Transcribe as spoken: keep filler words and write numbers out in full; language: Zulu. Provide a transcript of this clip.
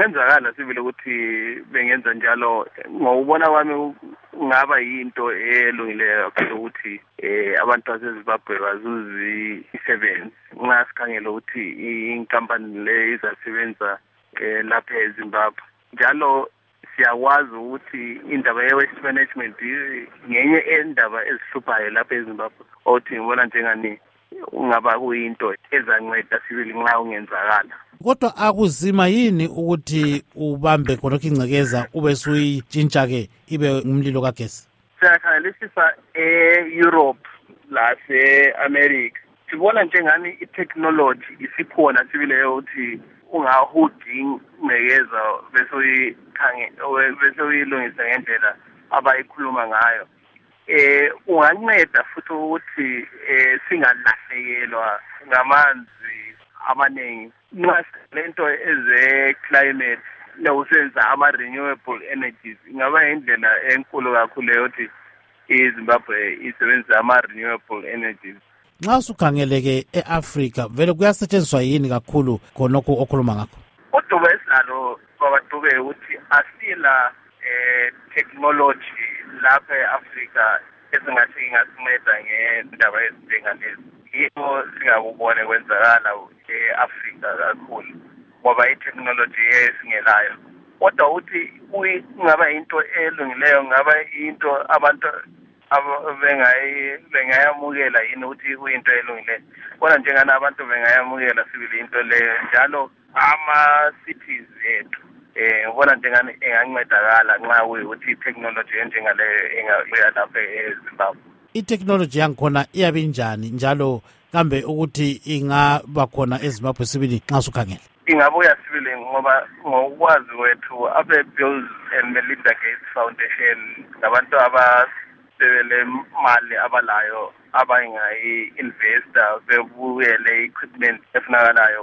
kungenzakala sibile ukuthi bengenza njalo ngokubona kwami ngaba yinto elungileyo kakhulu ukuthi eh abantu baseZimbabwe bazuzi isebenzi ngasikhangela ukuthi inkampani le izasebenza lapha eZimbabwe njalo siyakwazi ukuthi indaba ye-waste management ngenye endaba ezihluphayo lapha eZimbabwe othi ngibona njengani ungaba kuyinto ezanceda sibili nxa ungenzakala. Kodwa akuzima yini ukuthi ubambe khonokho ingcekeza ube suyitshintsha ke ibe umlilo kagesi? Siyakhangelisisa e-Europe lase-America sibona njengani i-technology isikhona sibile ukuthi ungahudi ingcekeza bese uyikhange bese uyilungisa ngendlela abayikhuluma ngayo. Eh unganceda futhi ukuthi eh singalahlekelwa ngamanzi amaningi nxa lento eze climate nokusenza ama renewable energies ingaba indlela enkulu kakhulu yokuthi iZimbabwe isebenzisa ama renewable energies. Nxa usukhangeleke eAfrica vele kuyasetshenziswa yini kakhulu khonokho okhuluma ngakho? Udubo esinalo kwabaDube ukuthi asila eh technology lapha eAfrica esingathi ingasinceda ngendaba ezinjengalezi. Yebo singakubona kwenzakala eAfrica kakhulu ngoba i-technology esingelayo. Kodwa uthi kungaba into elungileyo ngaba into abantu abengayi bengayamukela yini ukuthi kuyinto elungileyo. Bona njengana abantu bengayamukela sibili into leyo njalo ama-cities ethu eh ngibona njengani engancedakala nxa kuyukuthi i-technology enjengaleyo ingabuya lapha eZimbabwe. I-technology yangikhona iyabe injani njalo kambe ukuthi ingaba khona eZimbabwe sibili nxa usukhangela? Ingabuya sibili ngoba ngokwazi kwethu abe-Bill and Melinda Gates Foundation ngabantu abasebele mali abalayo abangayi-investor bebuyele equipment efunakalayo